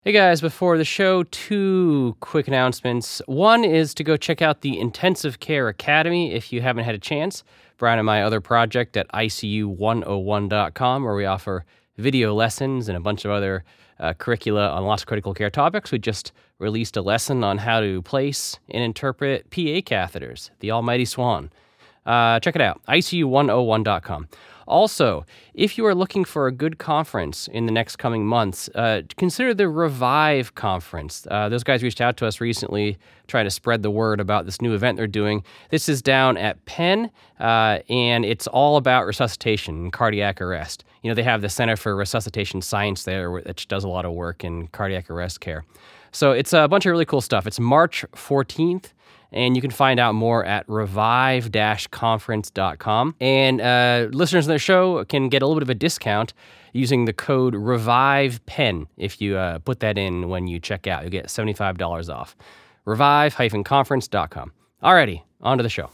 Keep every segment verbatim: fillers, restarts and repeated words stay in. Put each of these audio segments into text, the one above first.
Hey guys, before the show, two quick announcements. One is to go check out the Intensive Care Academy if you haven't had a chance. Brian and my other project at I C U one oh one dot com, where we offer video lessons and a bunch of other uh, curricula on lots of critical care topics. We just released a lesson on how to place and interpret P A catheters, the almighty swan. Uh, check it out, I C U one oh one dot com. Also, if you are looking for a good conference in the next coming months, uh, consider the Revive Conference. Uh, those guys reached out to us recently trying to spread the word about this new event they're doing. This is down at Penn, uh, and it's all about resuscitation and cardiac arrest. You know, they have the Center for Resuscitation Science there, which does a lot of work in cardiac arrest care. So it's a bunch of really cool stuff. It's March fourteenth. And you can find out more at revive dash conference dot com. And uh, listeners of the show can get a little bit of a discount using the code REVIVEPEN. If you uh, put that in when you check out, you'll get seventy-five dollars off. revive dash conference dot com. Alrighty, on to the show.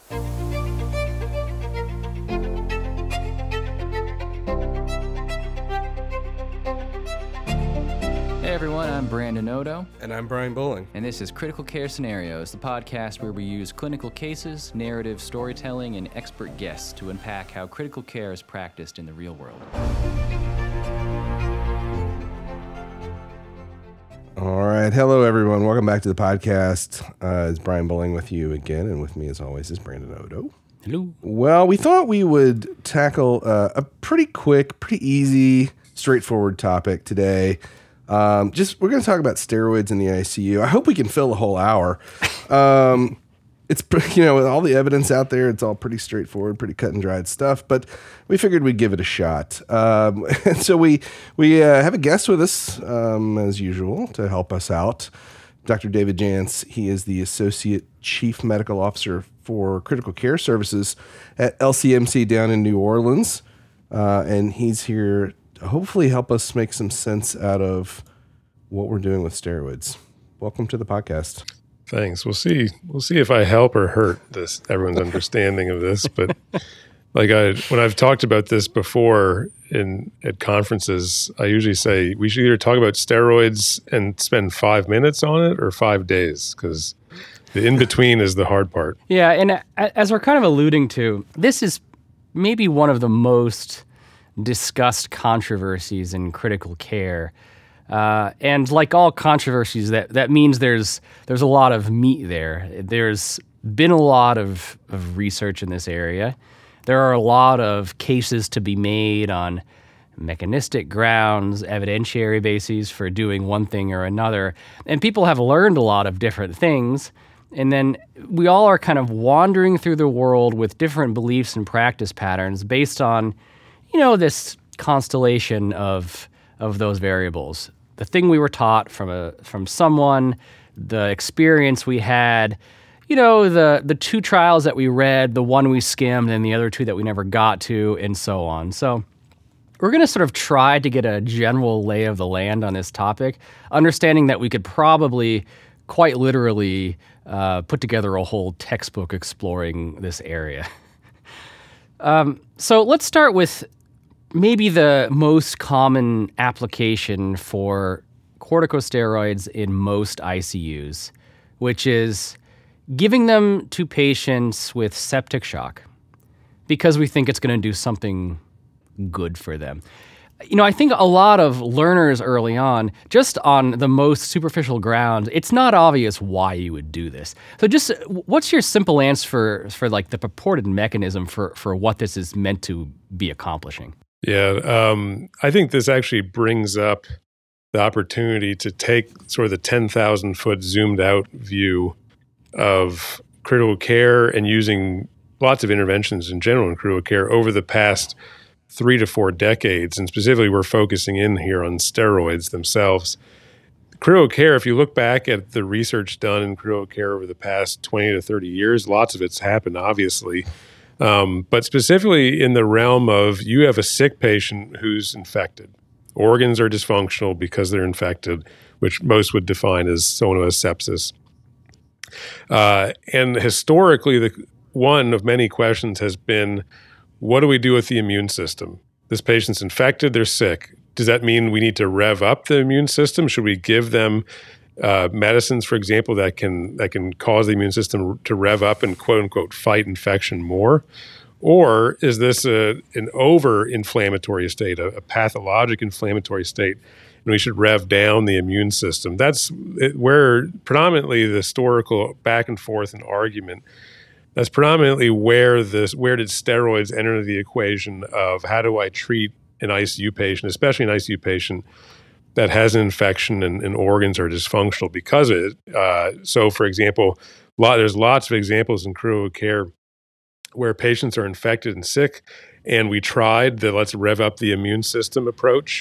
Hey everyone, I'm Brandon Odo. And I'm Brian Bowling. And this is Critical Care Scenarios, the podcast where we use clinical cases, narrative storytelling, and expert guests to unpack how critical care is practiced in the real world. All right. Hello, everyone. Welcome back to the podcast. Uh, it's Brian Bowling with you again, and with me, as always, is Brandon Odo. Hello. Well, we thought we would tackle uh, a pretty quick, pretty easy, straightforward topic today. Um, just we're going to talk about steroids in the I C U. I hope we can fill a whole hour. Um, it's you know with all the evidence out there, it's all pretty straightforward, pretty cut and dried stuff. But we figured we'd give it a shot. Um, and so we we uh, have a guest with us um, as usual to help us out. Doctor David Jantz. He is the Associate Chief Medical Officer for Critical Care Services at L C M C down in New Orleans, uh, and he's here hopefully help us make some sense out of what we're doing with steroids. Welcome to the podcast. Thanks. We'll see. We'll see if I help or hurt this everyone's understanding of this. But like I, when I've talked about this before in at conferences, I usually say we should either talk about steroids and spend five minutes on it or five days because the in between is the hard part. Yeah, and as we're kind of alluding to, this is maybe one of the most discussed controversies in critical care. Uh, and like all controversies, that, that means there's there's a lot of meat there. There's been a lot of, of research in this area. There are a lot of cases to be made on mechanistic grounds, evidentiary bases for doing one thing or another. And people have learned a lot of different things. And then we all are kind of wandering through the world with different beliefs and practice patterns based on you know, this constellation of of those variables. The thing we were taught from a from someone, the experience we had, you know, the the two trials that we read, the one we skimmed, and the other two that we never got to, and so on. So we're going to sort of try to get a general lay of the land on this topic, understanding that we could probably quite literally uh, put together a whole textbook exploring this area. um, so let's start with maybe the most common application for corticosteroids in most I C Us, which is giving them to patients with septic shock because we think it's going to do something good for them. You know, I think a lot of learners early on, just on the most superficial grounds, it's not obvious why you would do this. So just what's your simple answer for, for like the purported mechanism for, for what this is meant to be accomplishing? Yeah, um, I think this actually brings up the opportunity to take sort of the ten thousand foot zoomed out view of critical care and using lots of interventions in general in critical care over the past three to four decades. And specifically, we're focusing in here on steroids themselves. Critical care, if you look back at the research done in critical care over the past twenty to thirty years, lots of it's happened, obviously. Um, but specifically in the realm of you have a sick patient who's infected. Organs are dysfunctional because they're infected, which most would define as someone who has sepsis. Uh, and historically, the one of many questions has been, what do we do with the immune system? This patient's infected, they're sick. does that mean we need to rev up the immune system? Should we give them uh, medicines, for example, that can that can cause the immune system to rev up and quote unquote fight infection more? Or is this a, an over-inflammatory state, a, a pathologic inflammatory state, and we should rev down the immune system? That's where predominantly the historical back and forth and argument, that's predominantly where this, where did steroids enter the equation of how do I treat an I C U patient, especially an I C U patient that has an infection and, and organs are dysfunctional because of it. Uh, so, for example, lot, there's lots of examples in critical care where patients are infected and sick, and we tried the let's rev up the immune system approach.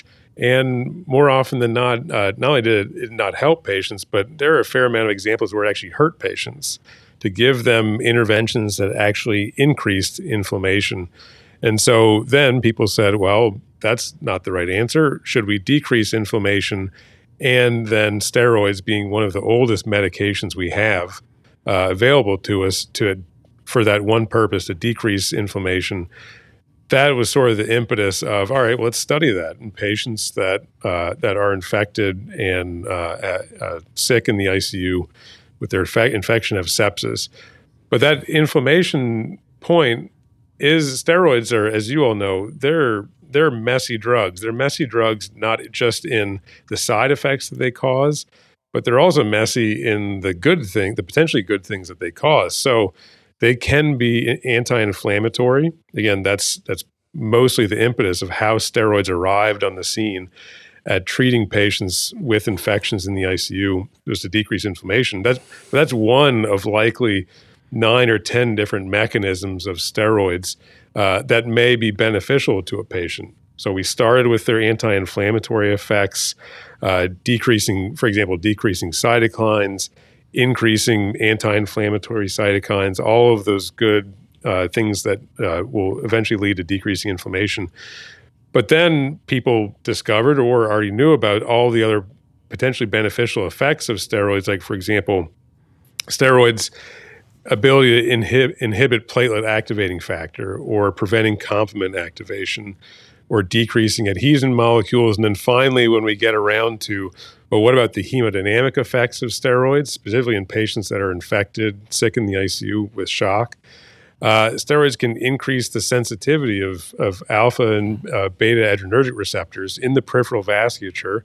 And more often than not, uh, not only did it not help patients, but there are a fair amount of examples where it actually hurt patients to give them interventions that actually increased inflammation. And so then people said, well, that's not the right answer. Should we decrease inflammation? And then steroids being one of the oldest medications we have uh, available to us to for that one purpose, to decrease inflammation. That was sort of the impetus of, all right, well, let's study that in patients that uh, that are infected and uh, uh, sick in the I C U with their infe- infection of sepsis. But that inflammation point is steroids are, as you all know, they're they're messy drugs. They're messy drugs not just in the side effects that they cause, but they're also messy in the good thing, the potentially good things that they cause. So they can be anti-inflammatory. Again, that's that's mostly the impetus of how steroids arrived on the scene at treating patients with infections in the I C U, was to decrease inflammation. That's that's one of likely nine or ten different mechanisms of steroids uh, that may be beneficial to a patient. So we started with their anti-inflammatory effects, uh, decreasing, for example, decreasing cytokines, increasing anti-inflammatory cytokines, all of those good uh, things that uh, will eventually lead to decreasing inflammation. But then people discovered or already knew about all the other potentially beneficial effects of steroids, like, for example, steroids' ability to inhib- inhibit platelet activating factor or preventing complement activation or decreasing adhesion molecules. And then finally, when we get around to, well, what about the hemodynamic effects of steroids, specifically in patients that are infected, sick in the I C U with shock? Uh, steroids can increase the sensitivity of, of alpha and uh, beta adrenergic receptors in the peripheral vasculature.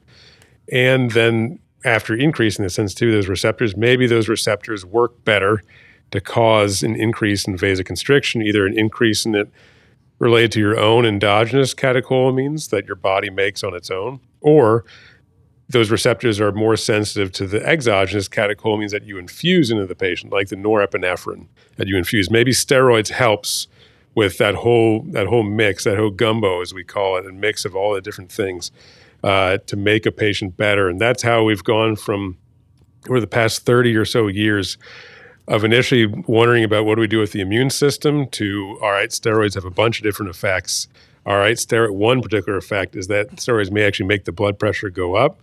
And then after increasing the sensitivity of those receptors, maybe those receptors work better to cause an increase in vasoconstriction, either an increase in it related to your own endogenous catecholamines that your body makes on its own, or those receptors are more sensitive to the exogenous catecholamines that you infuse into the patient, like the norepinephrine that you infuse. Maybe steroids helps with that whole that whole mix, that whole gumbo, as we call it, a mix of all the different things uh, to make a patient better. And that's how we've gone from, over the past thirty or so years, of initially wondering about what do we do with the immune system to, all right, steroids have a bunch of different effects. All right, steroid, one particular effect is that steroids may actually make the blood pressure go up.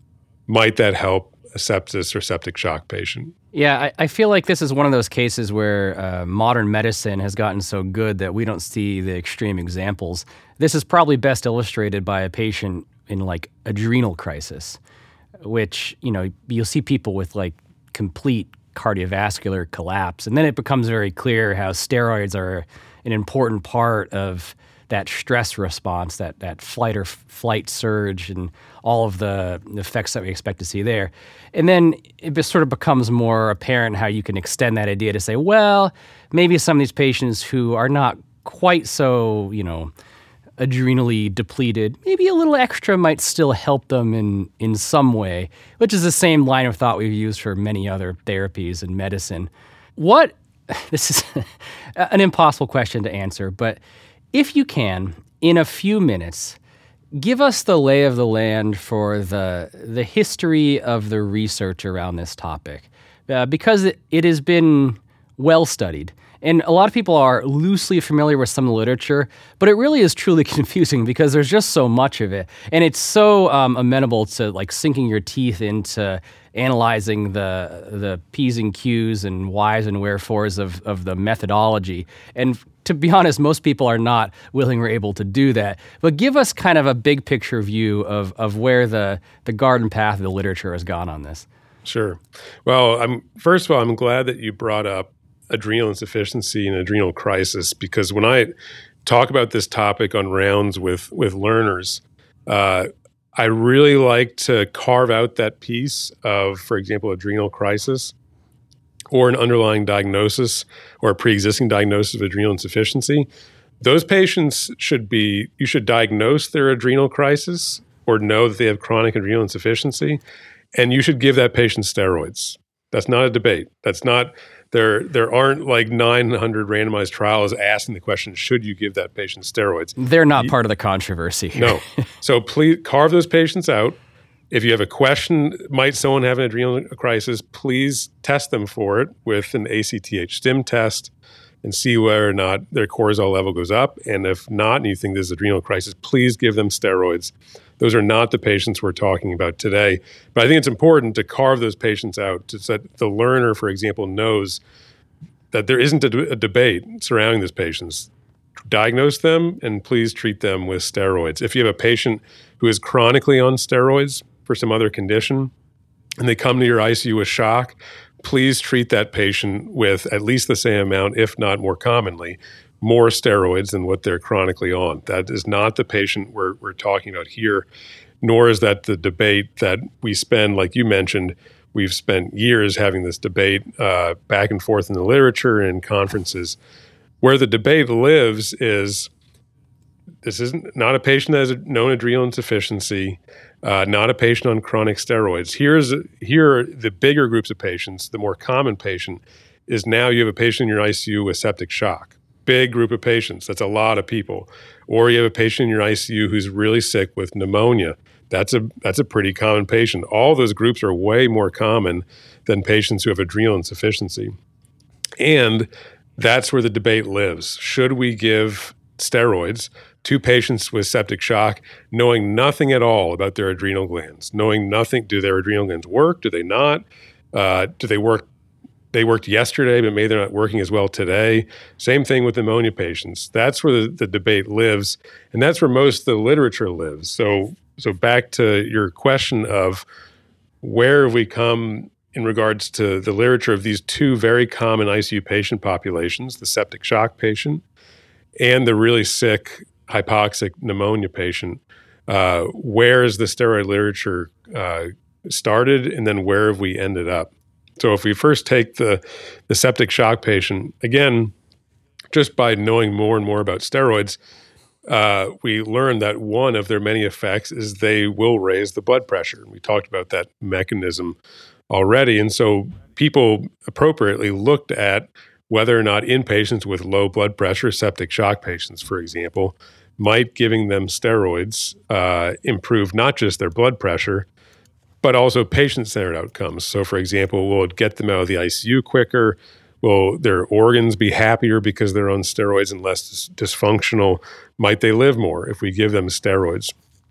Might that help a sepsis or septic shock patient? Yeah, I, I feel like this is one of those cases where uh, modern medicine has gotten so good that we don't see the extreme examples. This is probably best illustrated by a patient in like adrenal crisis, which, you know, you'll see people with like complete cardiovascular collapse. And then it becomes very clear how steroids are an important part of that stress response, that that flight or f- flight surge and all of the effects that we expect to see there. And then it just sort of becomes more apparent how you can extend that idea to say, well, maybe some of these patients who are not quite so, you know, adrenally depleted, maybe a little extra might still help them in, in some way, which is the same line of thought we've used for many other therapies in medicine. What, this is an impossible question to answer, but if you can, in a few minutes, give us the lay of the land for the the history of the research around this topic, uh, because it, it has been well studied. And a lot of people are loosely familiar with some of the literature, but it really is truly confusing because there's just so much of it. And it's so um, amenable to like sinking your teeth into analyzing the the P's and Q's and whys and wherefores of, of the methodology. And to be honest, most people are not willing or able to do that. But give us kind of a big picture view of, of where the, the garden path of the literature has gone on this. Sure. Well, I'm first of all, I'm glad that you brought up adrenal insufficiency and adrenal crisis, because when I talk about this topic on rounds with, with learners, uh, I really like to carve out that piece of, for example, adrenal crisis or an underlying diagnosis or a pre-existing diagnosis of adrenal insufficiency. Those patients should be, you should diagnose their adrenal crisis or know that they have chronic adrenal insufficiency, and you should give that patient steroids. That's not a debate. That's not, there There aren't like nine hundred randomized trials asking the question, should you give that patient steroids? They're not you, part of the controversy here. No. So please carve those patients out. If you have a question, might someone have an adrenal crisis, please test them for it with an A C T H stim test and see whether or not their cortisol level goes up. And if not, and you think this is adrenal crisis, please give them steroids. Those are not the patients we're talking about today. But I think it's important to carve those patients out so that the learner, for example, knows that there isn't a, a debate surrounding these patients. Diagnose them and please treat them with steroids. If you have a patient who is chronically on steroids for some other condition and they come to your I C U with shock, please treat that patient with at least the same amount, if not more commonly, more steroids than what they're chronically on. That is not the patient we're, we're talking about here, nor is that the debate that we spend, like you mentioned, we've spent years having this debate uh, back and forth in the literature and in conferences. Where the debate lives is, this isn't not a patient that has a known adrenal insufficiency, uh, not a patient on chronic steroids. Here's here are the bigger groups of patients. The more common patient is now you have a patient in your I C U with septic shock. Big group of patients. That's a lot of people. Or you have a patient in your I C U who's really sick with pneumonia. That's a that's a pretty common patient. All those groups are way more common than patients who have adrenal insufficiency. And that's where the debate lives. Should we give steroids to patients with septic shock, knowing nothing at all about their adrenal glands, knowing nothing? Do their adrenal glands work? Do they not? Uh, do they work? They worked yesterday, but maybe they're not working as well today. Same thing with pneumonia patients. That's where the, the debate lives, and that's where most of the literature lives. So, so back to your question of where have we come in regards to the literature of these two very common I C U patient populations, the septic shock patient and the really sick hypoxic pneumonia patient. Uh, where is the steroid literature uh, started, and then where have we ended up? So if we first take the, the septic shock patient, again, just by knowing more and more about steroids, uh, we learned that one of their many effects is they will raise the blood pressure. We talked about that mechanism already. And so people appropriately looked at whether or not in patients with low blood pressure, septic shock patients, for example, might giving them steroids uh, improve not just their blood pressure, but also patient-centered outcomes. So, for example, will it get them out of the I C U quicker? Will their organs be happier because they're on steroids and less dis- dysfunctional? Might they live more if we give them steroids?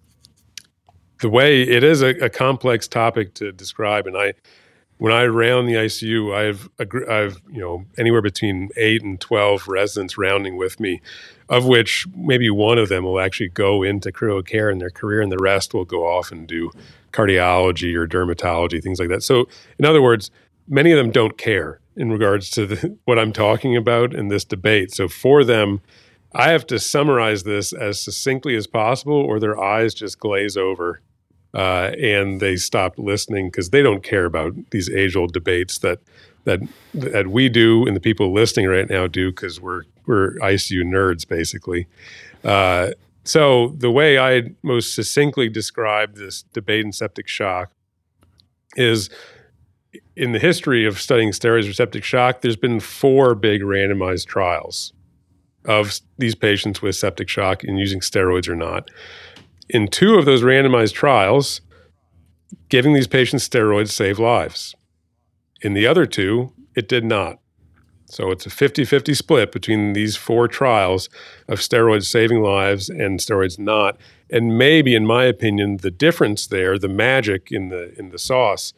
The way it is a, a complex topic to describe, and I, when I round the I C U, I've I've you know anywhere between eight and twelve residents rounding with me, of which maybe one of them will actually go into critical care in their career, and the rest will go off and do cardiology or dermatology, things like that. So in other words, many of them don't care in regards to the, what I'm talking about in this debate. So for them, I have to summarize this as succinctly as possible, or their eyes just glaze over uh, and they stop listening because they don't care about these age-old debates that that that we do and the people listening right now do, because we're we're I C U nerds basically. Uh, So the way I most succinctly describe this debate in septic shock is, in the history of studying steroids for septic shock, there's been four big randomized trials of these patients with septic shock and using steroids or not. In two of those randomized trials, giving these patients steroids saved lives. In the other two, it did not. So it's a fifty-fifty split between these four trials of steroids saving lives and steroids not. And maybe, in my opinion, the difference there, the magic in the in the sauce,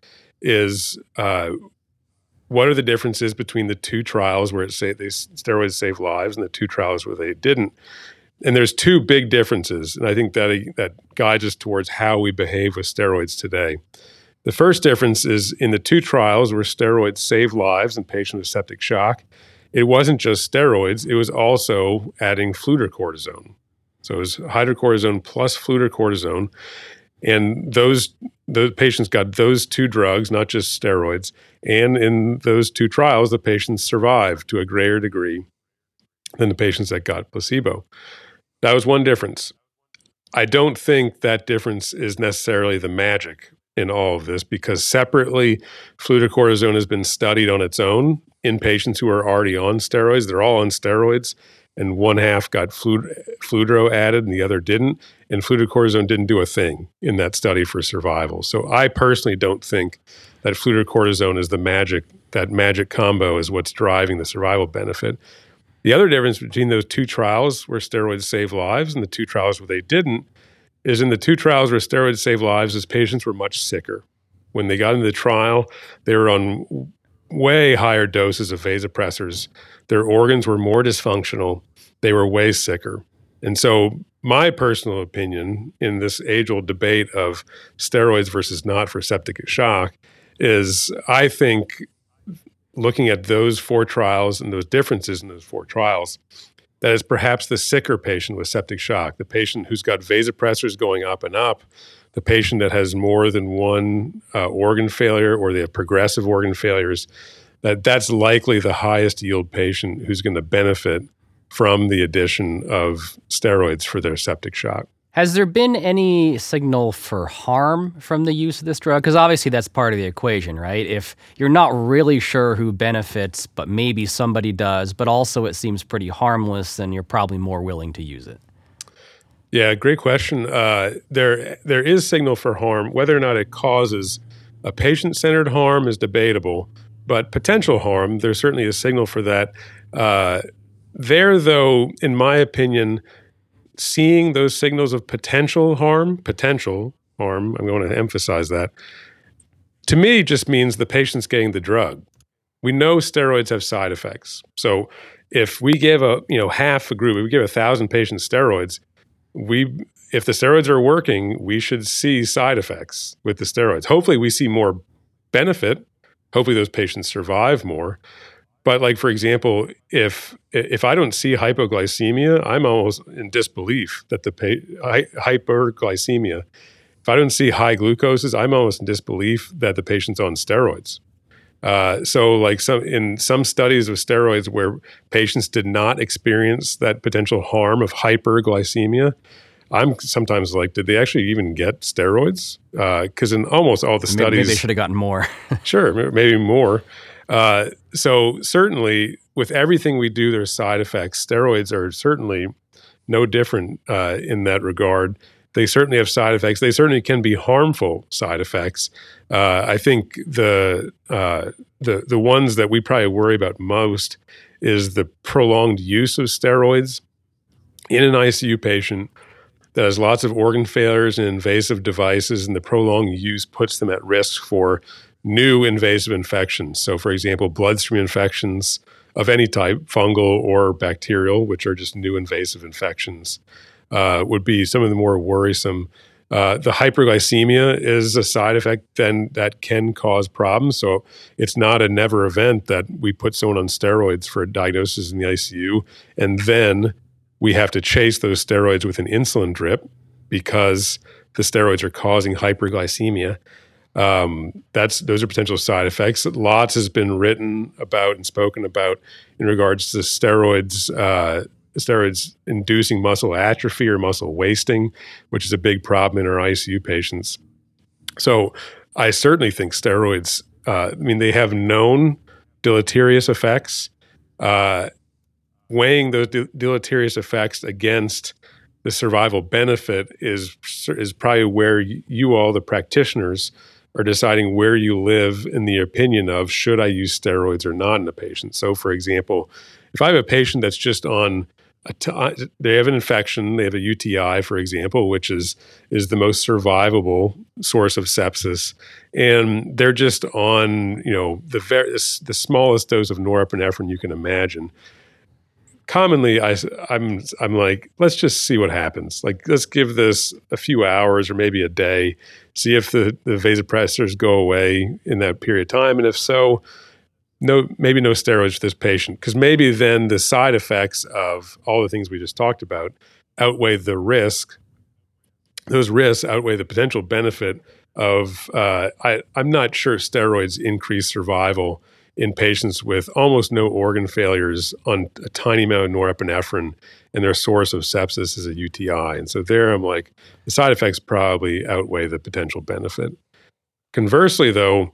is uh, what are the differences between the two trials where it say they steroids save lives and the two trials where they didn't. And there's two big differences, and I think that that guides us towards how we behave with steroids today. The first difference is in the two trials where steroids save lives in patients with septic shock, it wasn't just steroids, it was also adding fludrocortisone. So it was hydrocortisone plus fludrocortisone, and those those patients got those two drugs, not just steroids, and in those two trials, the patients survived to a greater degree than the patients that got placebo. That was one difference. I don't think that difference is necessarily the magic in all of this, because separately, fludrocortisone has been studied on its own in patients who are already on steroids. They're all on steroids, and one half got flud- fludro added and the other didn't, and fludrocortisone didn't do a thing in that study for survival. So I personally don't think that fludrocortisone is the magic, that magic combo is what's driving the survival benefit. The other difference between those two trials where steroids save lives and the two trials where they didn't is in the two trials where steroids save lives, is patients were much sicker. When they got into the trial, they were on way higher doses of vasopressors. Their organs were more dysfunctional. They were way sicker. And so my personal opinion in this age-old debate of steroids versus not for septic shock is, I think, looking at those four trials and those differences in those four trials, that is perhaps the sicker patient with septic shock, the patient who's got vasopressors going up and up, the patient that has more than one uh, organ failure, or they have progressive organ failures, that that's likely the highest yield patient who's going to benefit from the addition of steroids for their septic shock. Has there been any signal for harm from the use of this drug? Because obviously that's part of the equation, right? If you're not really sure who benefits, but maybe somebody does, but also it seems pretty harmless, then you're probably more willing to use it. Yeah, great question. Uh, there, there is signal for harm. Whether or not it causes a patient-centered harm is debatable, but potential harm, there's certainly a signal for that. Uh, there, though, in my opinion, seeing those signals of potential harm, potential harm, I'm going to emphasize that, to me just means the patient's getting the drug. We know steroids have side effects. So if we give a, you know, half a group, if we give a thousand patients steroids, we, if the steroids are working, we should see side effects with the steroids. Hopefully we see more benefit. Hopefully those patients survive more. But like, for example, if if I don't see hypoglycemia, I'm almost in disbelief that the pa- hy- hyperglycemia, if I don't see high glucoses, I'm almost in disbelief that the patient's on steroids. Uh, so like some in some studies of steroids where patients did not experience that potential harm of hyperglycemia, I'm sometimes like, did they actually even get steroids? Because uh, in almost all the studies— Maybe they should have gotten more. Sure, maybe more. Uh, so certainly with everything we do, there's side effects. Steroids are certainly no different uh, in that regard. They certainly have side effects. They certainly can be harmful side effects. Uh, I think the, uh, the the ones that we probably worry about most is the prolonged use of steroids in an I C U patient that has lots of organ failures and invasive devices, and the prolonged use puts them at risk for new invasive infections. So, for example, bloodstream infections of any type, fungal or bacterial, which are just new invasive infections, uh, would be some of the more worrisome. Uh, the hyperglycemia is a side effect then that can cause problems. So it's not a never event that we put someone on steroids for a diagnosis in the I C U, and then we have to chase those steroids with an insulin drip because the steroids are causing hyperglycemia. Um, that's those are potential side effects. Lots has been written about and spoken about in regards to steroids, uh, steroids inducing muscle atrophy or muscle wasting, which is a big problem in our I C U patients. So I certainly think steroids, uh, I mean, they have known deleterious effects. Uh, weighing those de- deleterious effects against the survival benefit is is probably where you all, the practitioners, are deciding where you live in the opinion of should I use steroids or not in a patient. So, for example, if I have a patient that's just on a t- they have an infection, they have a U T I, for example, which is is the most survivable source of sepsis, and they're just on, you know, the very the smallest dose of norepinephrine you can imagine. Commonly, I, I'm I'm like, let's just see what happens. Like, let's give this a few hours or maybe a day, see if the, the vasopressors go away in that period of time, and if so, no, maybe no steroids for this patient, because maybe then the side effects of all the things we just talked about outweigh the risk. Those risks outweigh the potential benefit of. Uh, I, I'm not sure steroids increase survival in patients with almost no organ failures on a tiny amount of norepinephrine, and their source of sepsis is a U T I. And so there I'm like, the side effects probably outweigh the potential benefit. Conversely, though,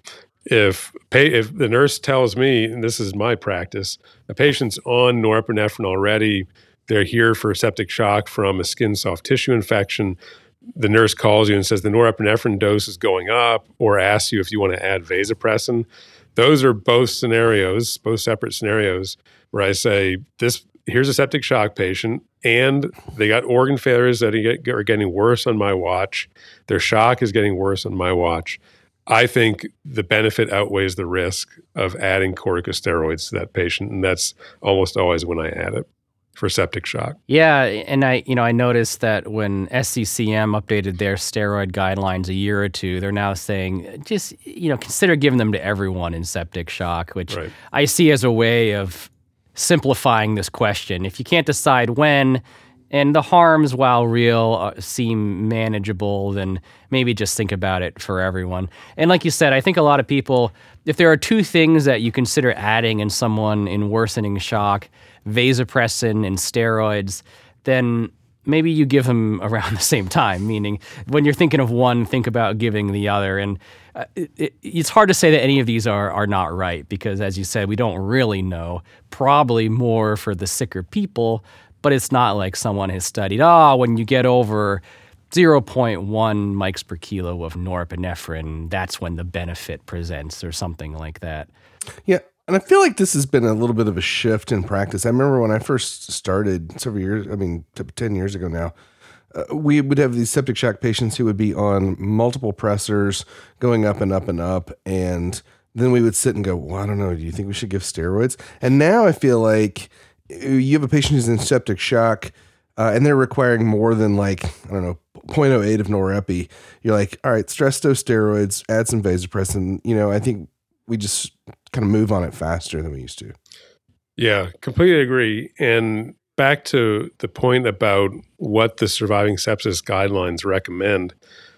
if pay, if the nurse tells me, and this is my practice, a patient's on norepinephrine already, they're here for septic shock from a skin soft tissue infection, the nurse calls you and says the norepinephrine dose is going up, or asks you if you want to add vasopressin. Those are both scenarios, both separate scenarios, where I say, this here's a septic shock patient, and they got organ failures that are getting worse on my watch. Their shock is getting worse on my watch. I think the benefit outweighs the risk of adding corticosteroids to that patient, and that's almost always when I add it for septic shock. Yeah, and I, you know, I noticed that when S C C M updated their steroid guidelines a year or two, they're now saying just, you know, consider giving them to everyone in septic shock, which right. I see as a way of simplifying this question. If you can't decide when, and the harms, while real, uh, seem manageable, then maybe just think about it for everyone. And like you said, I think a lot of people, if there are two things that you consider adding in someone in worsening shock, vasopressin and steroids, then maybe you give them around the same time, meaning when you're thinking of one, think about giving the other. And uh, it, it, it's hard to say that any of these are are not right, because as you said, we don't really know. Probably more for the sicker people, but it's not like someone has studied, oh, when you get over zero point one mics per kilo of norepinephrine, that's when the benefit presents or something like that. Yeah. And I feel like this has been a little bit of a shift in practice. I remember when I first started several years, I mean, ten years ago now, uh, we would have these septic shock patients who would be on multiple pressors going up and up and up. And then we would sit and go, well, I don't know, do you think we should give steroids? And now I feel like you have a patient who's in septic shock uh, and they're requiring more than like, I don't know, zero point zero eight of norepi. You're like, all right, stress dose steroids, add some vasopressin. You know, I think we just kind of move on it faster than we used to. Yeah, completely agree. And back to the point about what the surviving sepsis guidelines recommend.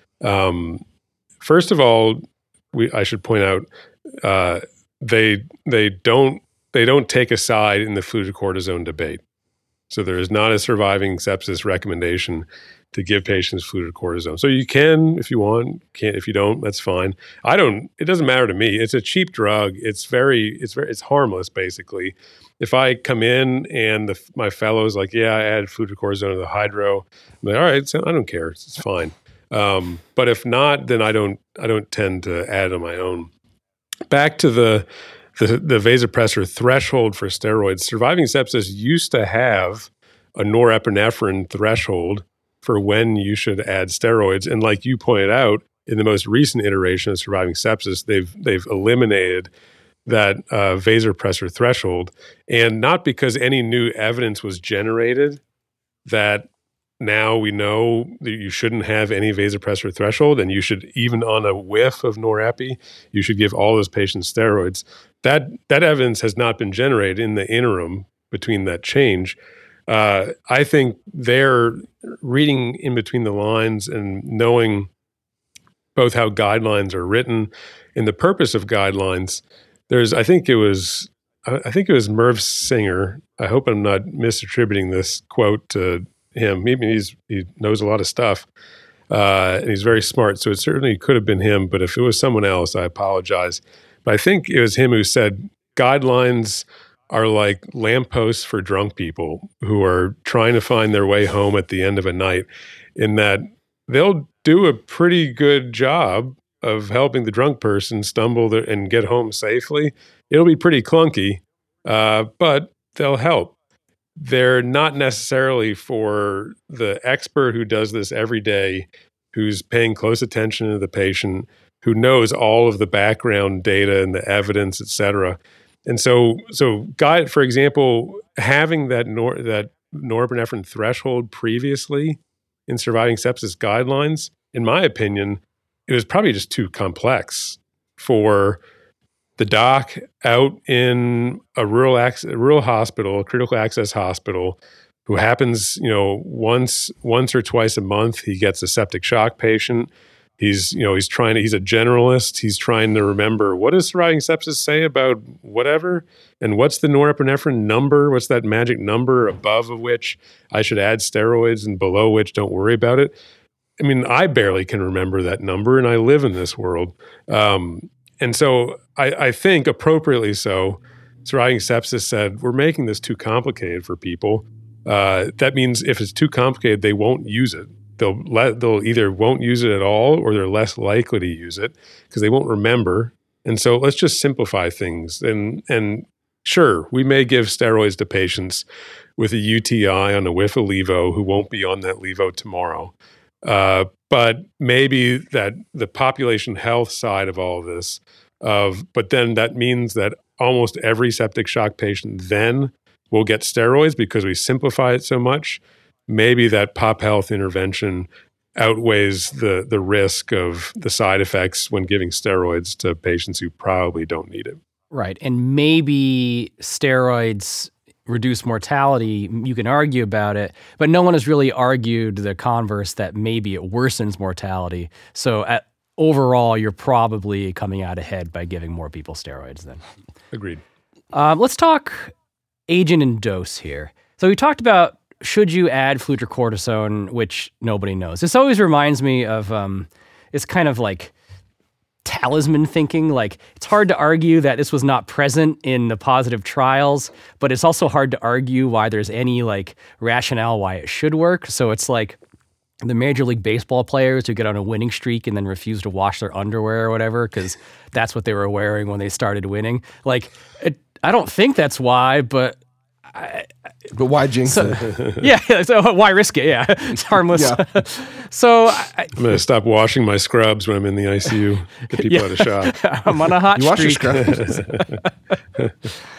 Um, first of all, we I should point out uh, they they don't they don't take a side in the fludrocortisone debate. So there is not a surviving sepsis recommendation to give patients fludrocortisone. So you can, if you want, can't if you don't, that's fine. I don't. It doesn't matter to me. It's a cheap drug. It's very, it's very, it's harmless basically. If I come in and the, my fellow's like, yeah, I added fludrocortisone to the hydro, I'm like, all right, so I don't care. It's, it's fine. Um, but if not, then I don't. I don't tend to add it on my own. Back to the the, the vasopressor threshold for steroids. Surviving sepsis used to have a norepinephrine threshold for when you should add steroids. And like you pointed out, in the most recent iteration of surviving sepsis, they've they've eliminated that uh, vasopressor threshold. And not because any new evidence was generated that now we know that you shouldn't have any vasopressor threshold, and you should, even on a whiff of norepi, you should give all those patients steroids. That that evidence has not been generated in the interim between that change. Uh, I think they're reading in between the lines and knowing both how guidelines are written and the purpose of guidelines. There's, I think it was, I think it was Merv Singer. I hope I'm not misattributing this quote to him. Maybe he's he knows a lot of stuff, uh, and he's very smart. So it certainly could have been him. But if it was someone else, I apologize. But I think it was him who said guidelines are like lampposts for drunk people who are trying to find their way home at the end of a night, in that they'll do a pretty good job of helping the drunk person stumble the, and get home safely. It'll be pretty clunky, uh, but they'll help. They're not necessarily for the expert who does this every day, who's paying close attention to the patient, who knows all of the background data and the evidence, et cetera. And so, so guide, for example, having that nor, that norepinephrine threshold previously in surviving sepsis guidelines, in my opinion, it was probably just too complex for the doc out in a rural ac- a rural hospital, a critical access hospital, who happens, you know, once once or twice a month, he gets a septic shock patient. He's, you know, he's trying to, he's a generalist. He's trying to remember, what does surviving sepsis say about whatever? And what's the norepinephrine number? What's that magic number above of which I should add steroids and below which don't worry about it? I mean, I barely can remember that number, and I live in this world. Um, and so I, I think appropriately so, surviving sepsis said, we're making this too complicated for people. Uh, that means if it's too complicated, they won't use it. They'll let, they'll either won't use it at all, or they're less likely to use it because they won't remember. And so let's just simplify things. And and sure, we may give steroids to patients with a U T I on a whiff of levo who won't be on that levo tomorrow. Uh, but maybe that the population health side of all of this, of but then that means that almost every septic shock patient then will get steroids because we simplify it so much. Maybe that pop health intervention outweighs the the risk of the side effects when giving steroids to patients who probably don't need it. Right. And maybe steroids reduce mortality. You can argue about it, but no one has really argued the converse that maybe it worsens mortality. So at, overall, you're probably coming out ahead by giving more people steroids then. Agreed. Um, let's talk agent and dose here. So we talked about, should you add fludrocortisone, which nobody knows. This always reminds me of, um, it's kind of like talisman thinking. Like, it's hard to argue that this was not present in the positive trials, but it's also hard to argue why there's any like rationale why it should work. So it's like the Major League Baseball players who get on a winning streak and then refuse to wash their underwear or whatever, because that's what they were wearing when they started winning. Like, it, I don't think that's why, but I, But why jinx so, it? yeah, so why risk it? Yeah, it's harmless. Yeah. So I, I'm going to stop washing my scrubs when I'm in the I C U. Get people Yeah. out of shock. I'm on a hot You wash your streak. scrubs?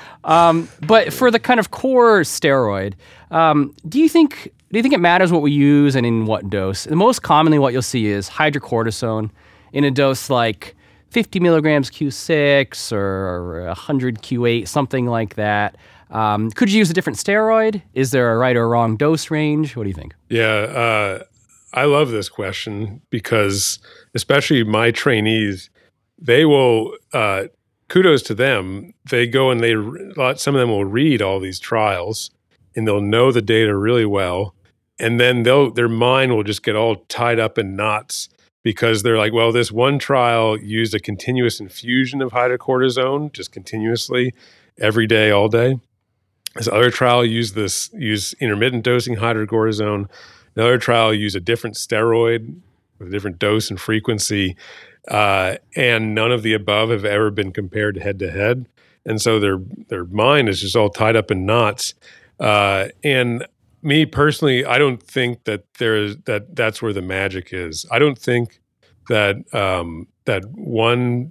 Um, but for the kind of core steroid, um, do you think do you think it matters what we use and in what dose? The most commonly, what you'll see is hydrocortisone in a dose like fifty milligrams Q six or one hundred Q eight, something like that. Um, could you use a different steroid? Is there a right or wrong dose range? What do you think? Yeah, uh, I love this question because especially my trainees, they will, uh, kudos to them, they go and they, some of them will read all these trials and they'll know the data really well. And then they'll, their mind will just get all tied up in knots because they're like, well, this one trial used a continuous infusion of hydrocortisone, just continuously every day, all day. This other trial used this, used intermittent dosing hydrocortisone. Another trial used a different steroid with a different dose and frequency. Uh, and none of the above have ever been compared head to head. And so their their mind is just all tied up in knots. Uh, and me personally, I don't think that there's that that's where the magic is. I don't think that um, that one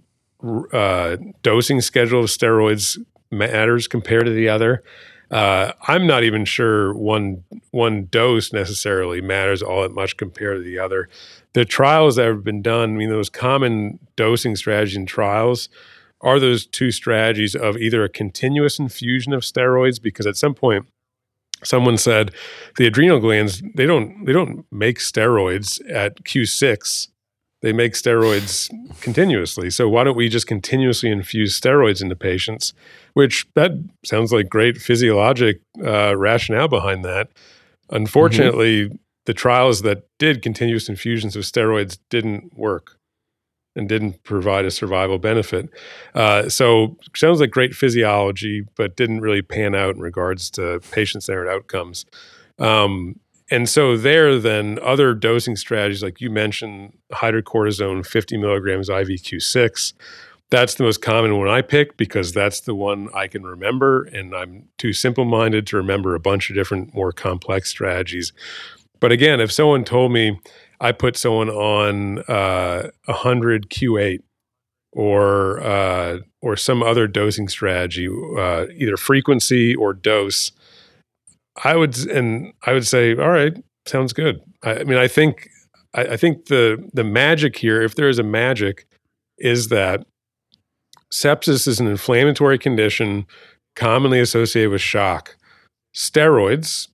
uh, dosing schedule of steroids matters compared to the other. Uh, I'm not even sure one one dose necessarily matters all that much compared to the other. The trials that have been done, I mean, those common dosing strategies in trials are those two strategies of either a continuous infusion of steroids, because at some point someone said the adrenal glands, they don't they don't make steroids at Q six. They make steroids continuously. So why don't we just continuously infuse steroids into patients? Which that sounds like great physiologic uh, rationale behind that. Unfortunately, mm-hmm. the trials that did continuous infusions of steroids didn't work and didn't provide a survival benefit. Uh, so sounds like great physiology, but didn't really pan out in regards to patient-centered outcomes. Um, and so there, then other dosing strategies, like you mentioned, hydrocortisone, fifty milligrams I V Q six. That's the most common one I pick because that's the one I can remember, and I'm too simple-minded to remember a bunch of different, more complex strategies. But again, if someone told me I put someone on uh, one hundred Q eight or uh, or some other dosing strategy, uh, either frequency or dose, I would and I would say, all right, sounds good. I, I mean, I think I, I think the the magic here, if there is a magic, is that sepsis is an inflammatory condition commonly associated with shock. Steroids,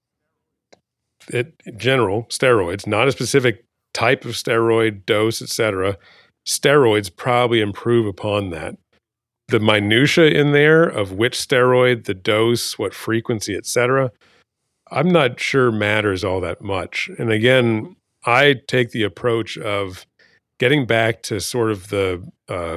it, in general, steroids, not a specific type of steroid, dose, et cetera. Steroids probably improve upon that. The minutia in there of which steroid, the dose, what frequency, et cetera, I'm not sure matters all that much. And again, I take the approach of getting back to sort of the uh,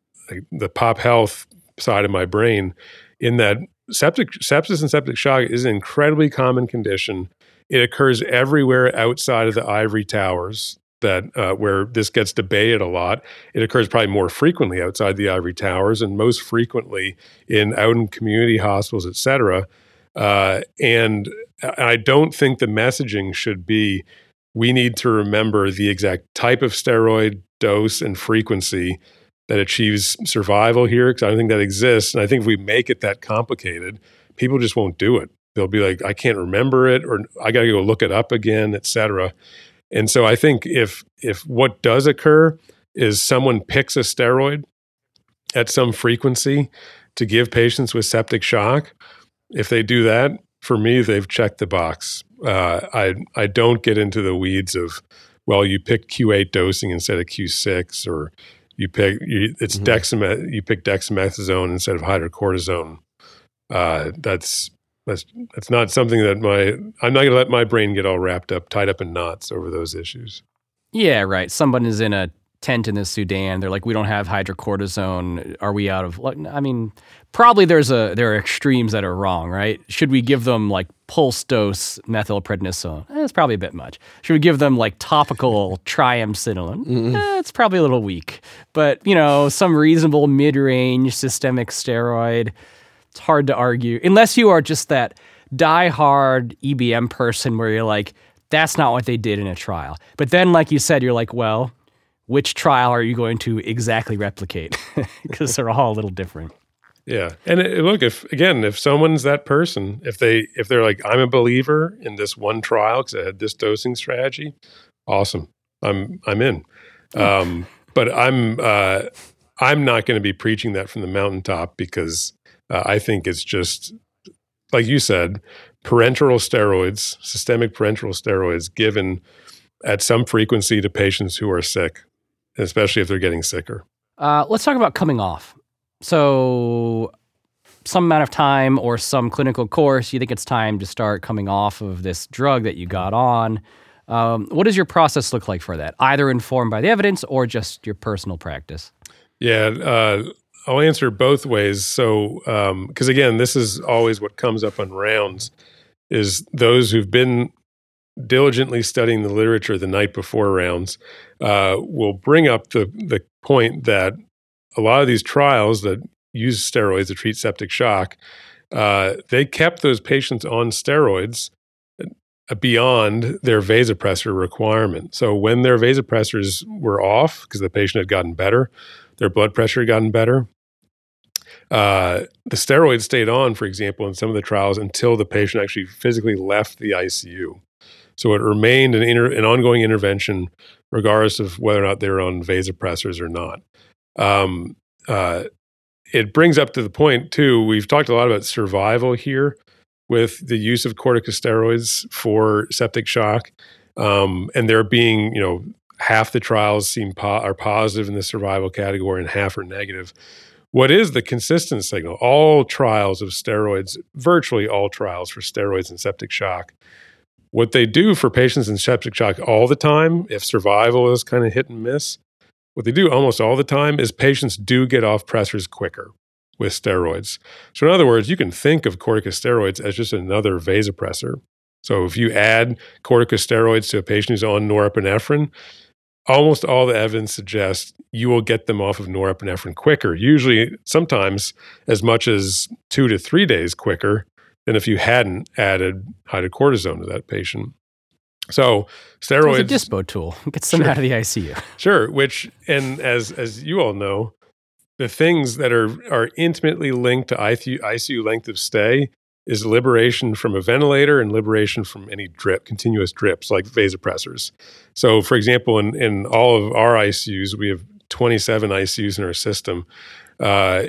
the pop health side of my brain, in that septic sepsis and septic shock is an incredibly common condition. It occurs everywhere outside of the ivory towers, that uh, where this gets debated a lot. It occurs probably more frequently outside the ivory towers, and most frequently in out in community hospitals, et cetera. Uh, and I don't think the messaging should be, we need to remember the exact type of steroid, dose, and frequency that achieves survival here, because I don't think that exists. And I think if we make it that complicated, people just won't do it. They'll be like, I can't remember it, or I got to go look it up again, et cetera. And so I think if if what does occur is someone picks a steroid at some frequency to give patients with septic shock, if they do that, for me, they've checked the box. Uh, I I don't get into the weeds of, well, you picked Q eight dosing instead of Q six, or you pick you, it's mm-hmm. dexame, you pick dexamethasone instead of hydrocortisone. Uh, that's that's that's not something that my I'm not going to let my brain get all wrapped up, tied up in knots over those issues. Yeah, right. Someone is in a tent in the Sudan. They're like, we don't have hydrocortisone. Are we out of luck? I mean, probably there's a there are extremes that are wrong, right? Should we give them like pulse dose methylprednisolone? Eh, it's probably a bit much. Should we give them like topical triamcinolone? Mm-hmm. Eh, it's probably a little weak. But, you know, some reasonable mid-range systemic steroid, it's hard to argue. Unless you are just that die-hard E B M person where you're like, that's not what they did in a trial. But then, like you said, you're like, well, which trial are you going to exactly replicate? Because they're all a little different. Yeah. And it, look, if, again, if someone's that person, if they, if they're like, I'm a believer in this one trial because I had this dosing strategy, awesome. I'm, I'm in. Um, but I'm, uh, I'm not going to be preaching that from the mountaintop, because uh, I think it's just, like you said, parenteral steroids, systemic parenteral steroids given at some frequency to patients who are sick, especially if they're getting sicker. Uh, let's talk about coming off. So some amount of time or some clinical course, you think it's time to start coming off of this drug that you got on. Um, what does your process look like for that? Either informed by the evidence or just your personal practice? Yeah, uh, I'll answer both ways. So, because um, again, this is always what comes up on rounds, is those who've been diligently studying the literature the night before rounds uh, will bring up the the point that a lot of these trials that use steroids to treat septic shock, uh, they kept those patients on steroids beyond their vasopressor requirement. So when their vasopressors were off, because the patient had gotten better, their blood pressure had gotten better, uh, the steroids stayed on, for example, in some of the trials until the patient actually physically left the I C U. So it remained an, inter- an ongoing intervention regardless of whether or not they were on vasopressors or not. Um, uh, it brings up to the point, too, we've talked a lot about survival here with the use of corticosteroids for septic shock. Um, and there being, you know, half the trials seem po- are positive in the survival category and half are negative. What is the consistent signal? All trials of steroids, virtually all trials for steroids and septic shock, what they do for patients in septic shock all the time, if survival is kind of hit and miss, what they do almost all the time is patients do get off pressors quicker with steroids. So in other words, you can think of corticosteroids as just another vasopressor. So if you add corticosteroids to a patient who's on norepinephrine, almost all the evidence suggests you will get them off of norepinephrine quicker, usually sometimes as much as two to three days quicker than if you hadn't added hydrocortisone to that patient. So steroids... It's a dispo tool. It gets them Sure. out of the I C U. Sure, which, and as as you all know, the things that are are intimately linked to I C U, I C U length of stay is liberation from a ventilator and liberation from any drip, continuous drips like vasopressors. So for example, in, in all of our I C Us, we have twenty-seven I C Us in our system. Uh,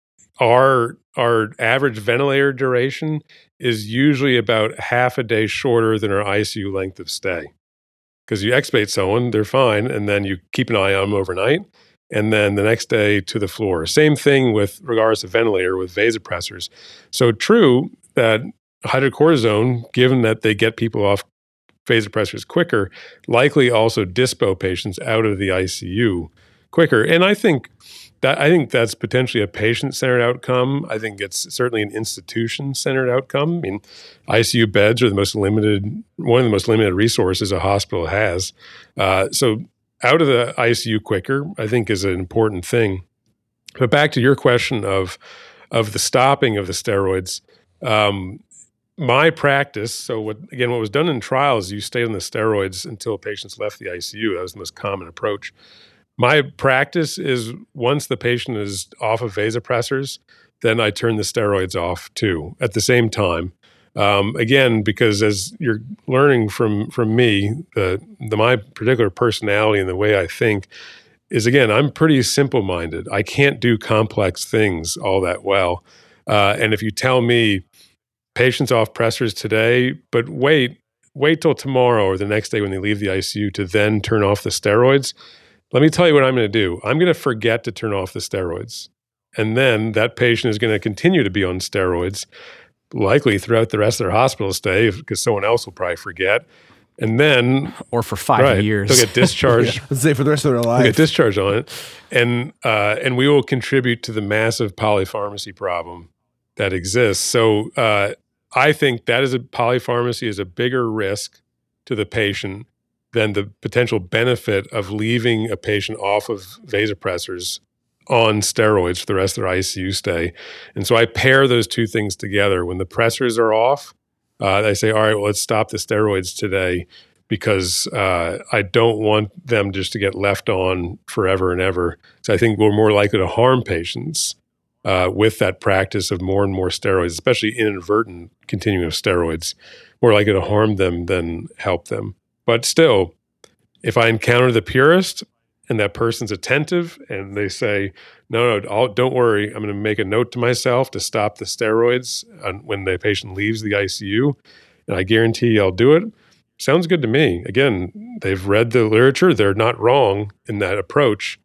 our, our average ventilator duration is usually about half a day shorter than our I C U length of stay. Because you extubate someone, they're fine, and then you keep an eye on them overnight, and then the next day to the floor. Same thing with regards to ventilator with vasopressors. So true that hydrocortisone, given that they get people off vasopressors quicker, likely also dispo patients out of the I C U quicker. And I think that I think that's potentially a patient-centered outcome. I think it's certainly an institution-centered outcome. I mean, I C U beds are the most limited, one of the most limited resources a hospital has. Uh, so out of the I C U quicker, I think, is an important thing. But back to your question of of the stopping of the steroids, um, my practice, so what, again, what was done in trials, you stayed on the steroids until patients left the I C U. That was the most common approach. My practice is once the patient is off of vasopressors, then I turn the steroids off too at the same time. Um, again, because as you're learning from from me, the, the my particular personality and the way I think is, again, I'm pretty simple-minded. I can't do complex things all that well. Uh, and if you tell me patients off pressors today, but wait, wait till tomorrow or the next day when they leave the I C U to then turn off the steroids, let me tell you what I'm going to do. I'm going to forget to turn off the steroids. And then that patient is going to continue to be on steroids, likely throughout the rest of their hospital stay, because someone else will probably forget. And then, or for five right, years, they'll get discharged. Yeah, let's say for the rest of their life. They'll get discharged on it, and uh, and we will contribute to the massive polypharmacy problem that exists. So uh, I think that is a polypharmacy is a bigger risk to the patient than the potential benefit of leaving a patient off of vasopressors on steroids for the rest of their I C U stay. And so I pair those two things together. When the pressors are off, uh, I say, all right, well, let's stop the steroids today because uh, I don't want them just to get left on forever and ever. So I think we're more likely to harm patients uh, with that practice of more and more steroids, especially inadvertent continuing of steroids, more likely to harm them than help them. But still, if I encounter the purist and that person's attentive and they say, no, no, I'll, don't worry, I'm going to make a note to myself to stop the steroids when the patient leaves the I C U, and I guarantee I'll do it, sounds good to me. Again, they've read the literature. They're not wrong in that approach.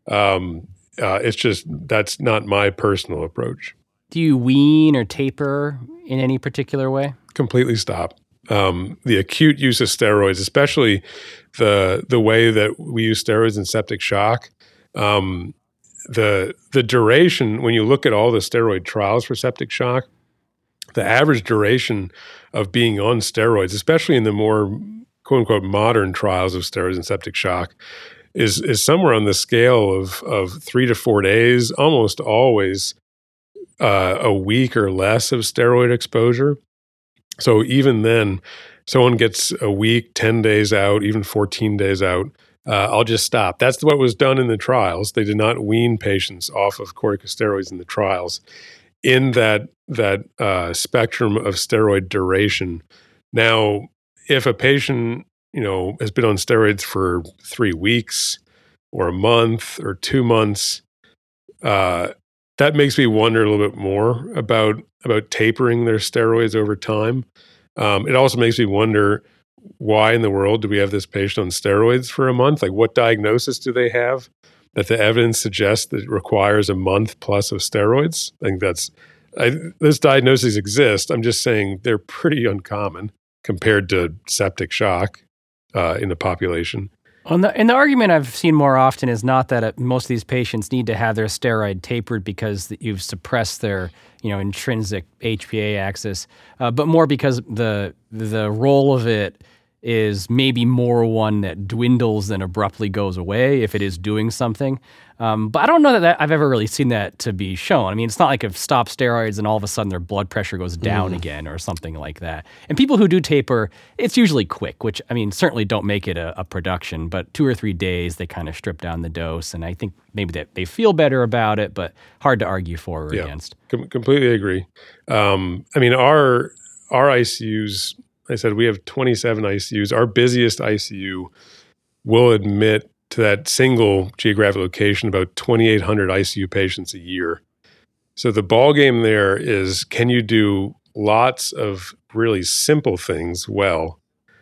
Um, uh, it's just that's not my personal approach. Do you wean or taper in any particular way? Completely stop. Um, the acute use of steroids, especially the the way that we use steroids in septic shock, um, the the duration, when you look at all the steroid trials for septic shock, the average duration of being on steroids, especially in the more quote unquote modern trials of steroids in septic shock, is is somewhere on the scale of of three to four days, almost always uh, a week or less of steroid exposure. So even then, someone gets a week, ten days out, even fourteen days out, uh, I'll just stop. That's what was done in the trials. They did not wean patients off of corticosteroids in the trials in that that uh, spectrum of steroid duration. Now, if a patient, you know, has been on steroids for three weeks or a month or two months, uh, that makes me wonder a little bit more about about tapering their steroids over time. Um, it also makes me wonder, why in the world do we have this patient on steroids for a month? Like, what diagnosis do they have that the evidence suggests that it requires a month plus of steroids? I think that's, I, those diagnoses exist. I'm just saying they're pretty uncommon compared to septic shock uh, in the population. And the, and the argument I've seen more often is not that uh, most of these patients need to have their steroid tapered because that you've suppressed their, you know, intrinsic H P A axis, uh, but more because the the role of it is maybe more one that dwindles than abruptly goes away if it is doing something. Um, but I don't know that, that I've ever really seen that to be shown. I mean, it's not like if stop steroids and all of a sudden their blood pressure goes down mm. again or something like that. And people who do taper, it's usually quick, which, I mean, certainly don't make it a, a production, but two or three days they kind of strip down the dose. And I think maybe that they feel better about it, but hard to argue for or yeah, against. Com- completely agree. Um, I mean, our our I C Us, I said we have twenty-seven I C Us. Our busiest I C U will admit to that single geographic location about twenty-eight hundred I C U patients a year. So the ball game there is, can you do lots of really simple things well,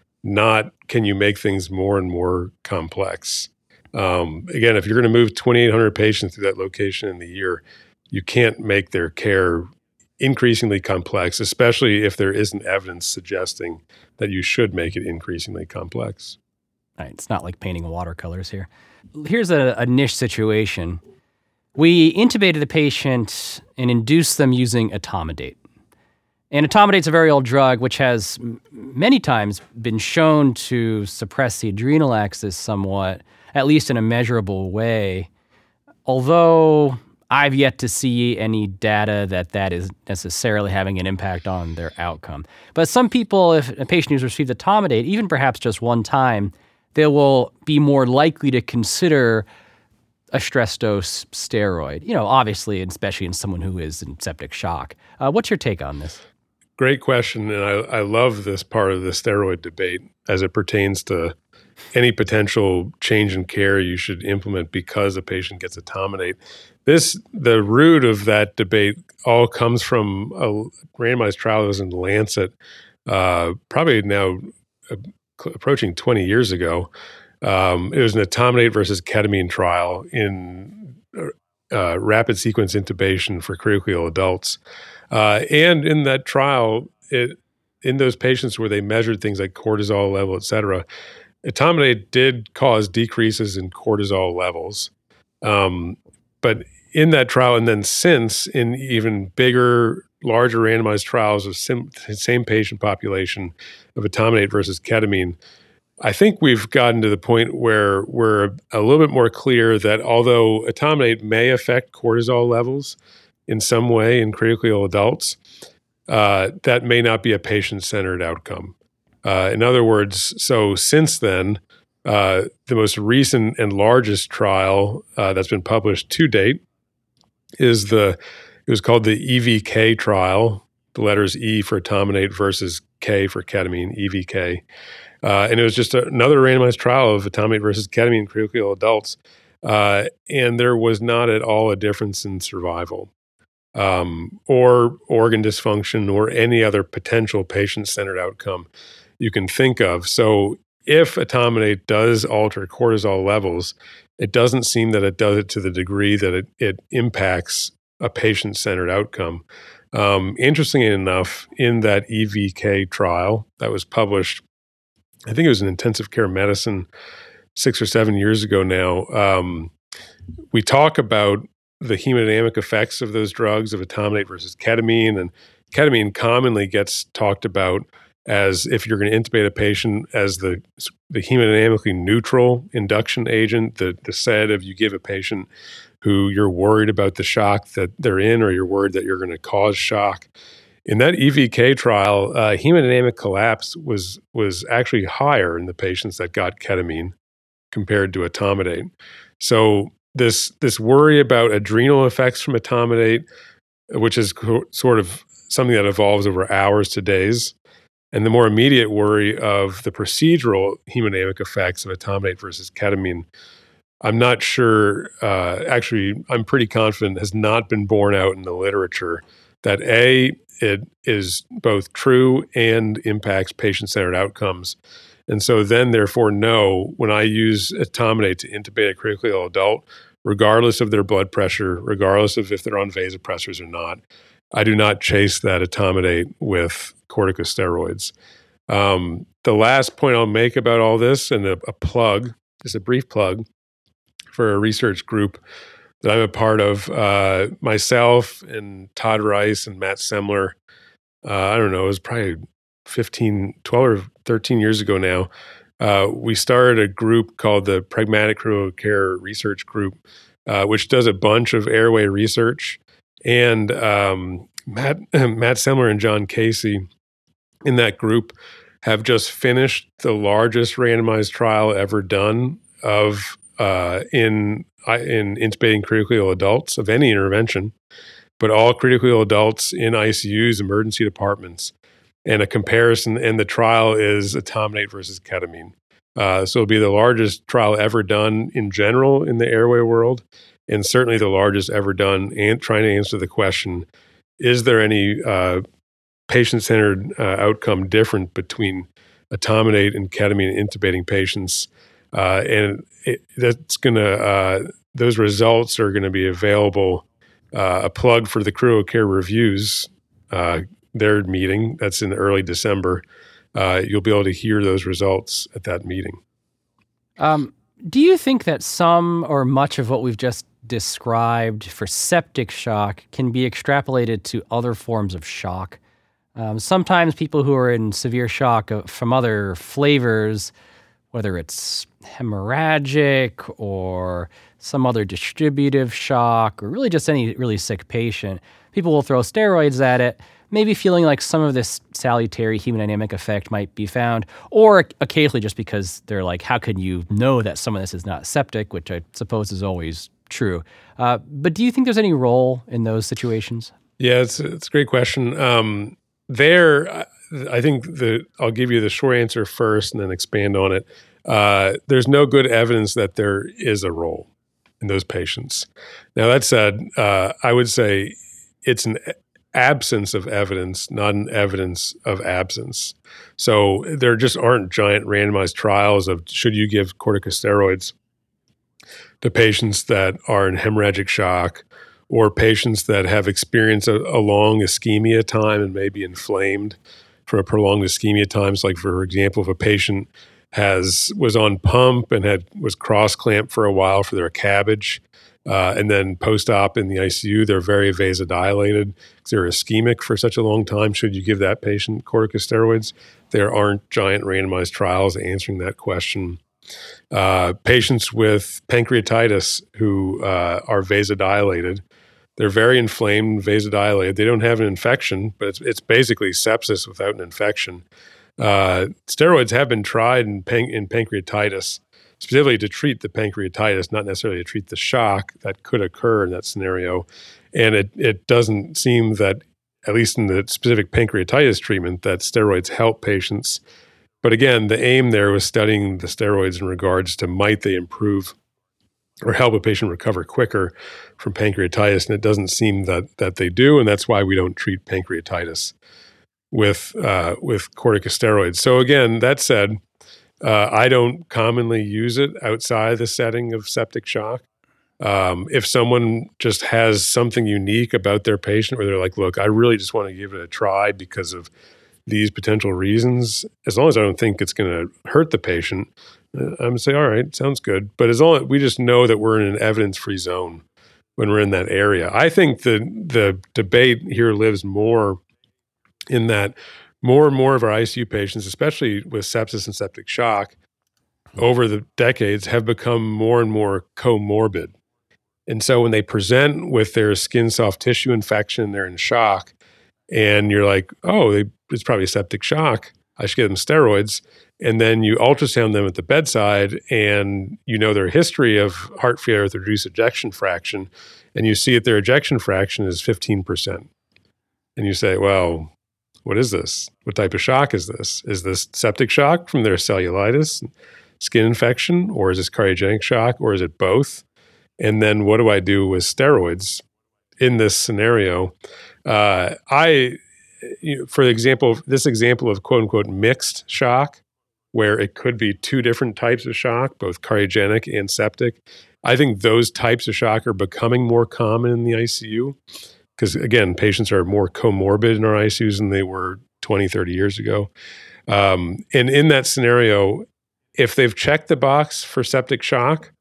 not can you make things more and more complex. Um, again, if you're going to move twenty-eight hundred patients through that location in the year, you can't make their care increasingly complex, especially if there isn't evidence suggesting that you should make it increasingly complex. Right, it's not like painting watercolors here. Here's a, a niche situation. We intubated the patient and induced them using etomidate. And etomidate's a very old drug, which has m- many times been shown to suppress the adrenal axis somewhat, at least in a measurable way. Although I've yet to see any data that that is necessarily having an impact on their outcome. But some people, if a patient who's received etomidate, even perhaps just one time, they will be more likely to consider a stress dose steroid, you know, obviously, and especially in someone who is in septic shock. Uh, what's your take on this? Great question. And I, I love this part of the steroid debate as it pertains to any potential change in care you should implement because a patient gets etomidate. This, the root of that debate all comes from a randomized trial that was in Lancet, uh, probably now uh, approaching twenty years ago. Um, it was an etomidate versus ketamine trial in uh, rapid sequence intubation for critically ill adults. Uh, and in that trial, it, in those patients where they measured things like cortisol level, et cetera, etomidate did cause decreases in cortisol levels. Um, but in that trial, and then since in even bigger, larger randomized trials of sim- same patient population of etomidate versus ketamine, I think we've gotten to the point where we're a little bit more clear that although etomidate may affect cortisol levels in some way in critically ill adults, uh, that may not be a patient-centered outcome. Uh, in other words, so since then, uh, the most recent and largest trial uh, that's been published to date is the, it was called the E V K trial, the letters E for etomidate versus K for ketamine, E V K. Uh, and it was just a, another randomized trial of etomidate versus ketamine in critically ill adults. Uh, and there was not at all a difference in survival um, or organ dysfunction or any other potential patient-centered outcome you can think of. So if etomidate does alter cortisol levels, it doesn't seem that it does it to the degree that it, it impacts a patient-centered outcome. Um, interestingly enough, in that E V K trial that was published, I think it was in intensive care medicine six or seven years ago now, um, we talk about the hemodynamic effects of those drugs, of etomidate versus ketamine. And ketamine commonly gets talked about as, if you're going to intubate a patient, as the the hemodynamically neutral induction agent, the, the sedative you give a patient who you're worried about the shock that they're in, or you're worried that you're going to cause shock. In that E V K trial, uh, hemodynamic collapse was was actually higher in the patients that got ketamine compared to etomidate. So this this worry about adrenal effects from etomidate, which is co- sort of something that evolves over hours to days, and the more immediate worry of the procedural hemodynamic effects of etomidate versus ketamine, I'm not sure, uh, actually, I'm pretty confident has not been borne out in the literature that A, it is both true and impacts patient-centered outcomes. And so then, therefore, no, when I use etomidate to intubate a critically ill adult, regardless of their blood pressure, regardless of if they're on vasopressors or not, I do not chase that etomidate with corticosteroids. Um, the last point I'll make about all this, and a, a plug, just a brief plug for a research group that I'm a part of. Uh, myself and Todd Rice and Matt Semler, uh, I don't know, it was probably fifteen, twelve or thirteen years ago now. Uh, we started a group called the Pragmatic Critical Care Research Group, uh, which does a bunch of airway research. And um, Matt, Matt Semler and John Casey in that group have just finished the largest randomized trial ever done of uh, in in intubating critically ill adults of any intervention, but all critically ill adults in I C Us, emergency departments. And a comparison, and the trial is etomidate versus ketamine. Uh, so it'll be the largest trial ever done in general in the airway world, and certainly the largest ever done and trying to answer the question, is there any uh, patient-centered uh, outcome different between etomidate and ketamine intubating patients? Uh, and it, that's going to, uh, those results are going to be available, uh, a plug for the critical care reviews, uh, their meeting that's in early December. Uh, you'll be able to hear those results at that meeting. Um, do you think that some or much of what we've just described for septic shock can be extrapolated to other forms of shock? Um, sometimes people who are in severe shock from other flavors, whether it's hemorrhagic or some other distributive shock, or really just any really sick patient, people will throw steroids at it, maybe feeling like some of this salutary hemodynamic effect might be found, or occasionally just because they're like, how can you know that some of this is not septic, which I suppose is always true. Uh, but do you think there's any role in those situations? Yeah, it's, it's a great question. Um, there, I think the I'll give you the short answer first and then expand on it. Uh, there's no good evidence that there is a role in those patients. Now, that said, uh, I would say it's an absence of evidence, not an evidence of absence. So there just aren't giant randomized trials of should you give corticosteroids to patients that are in hemorrhagic shock or patients that have experienced a, a long ischemia time and may be inflamed for a prolonged ischemia times. Like, for example, if a patient has was on pump and had was cross-clamped for a while for their cabbage, Uh, and then post-op in the I C U, they're very vasodilated because they're ischemic for such a long time. Should you give that patient corticosteroids? There aren't giant randomized trials answering that question. Uh, patients with pancreatitis who uh, are vasodilated, they're very inflamed, vasodilated. They don't have an infection, but it's, it's basically sepsis without an infection. Uh, steroids have been tried in, pan- in pancreatitis, specifically to treat the pancreatitis, not necessarily to treat the shock that could occur in that scenario. And it, it doesn't seem that, at least in the specific pancreatitis treatment, that steroids help patients. But again, the aim there was studying the steroids in regards to might they improve or help a patient recover quicker from pancreatitis. And it doesn't seem that that they do, and that's why we don't treat pancreatitis with, uh, with corticosteroids. So again, that said, Uh, I don't commonly use it outside the setting of septic shock. Um, if someone just has something unique about their patient where they're like, look, I really just want to give it a try because of these potential reasons, as long as I don't think it's going to hurt the patient, uh, I'm going to say, all right, sounds good. But as long as we just know that we're in an evidence-free zone when we're in that area. I think the the debate here lives more in that more and more of our I C U patients, especially with sepsis and septic shock, over the decades have become more and more comorbid. And so when they present with their skin soft tissue infection, they're in shock, and you're like, oh, they, it's probably septic shock. I should give them steroids. And then you ultrasound them at the bedside, and you know their history of heart failure with reduced ejection fraction, and you see that their ejection fraction is fifteen percent. And you say, well, what is this? What type of shock is this? Is this septic shock from their cellulitis, skin infection, or is this cardiogenic shock, or is it both? And then what do I do with steroids in this scenario? Uh, I, you know, for example, this example of quote unquote mixed shock, where it could be two different types of shock, both cardiogenic and septic, I think those types of shock are becoming more common in the I C U. Because again, patients are more comorbid in our I C Us than they were twenty, thirty years ago. Um, and in that scenario, if they've checked the box for septic shock,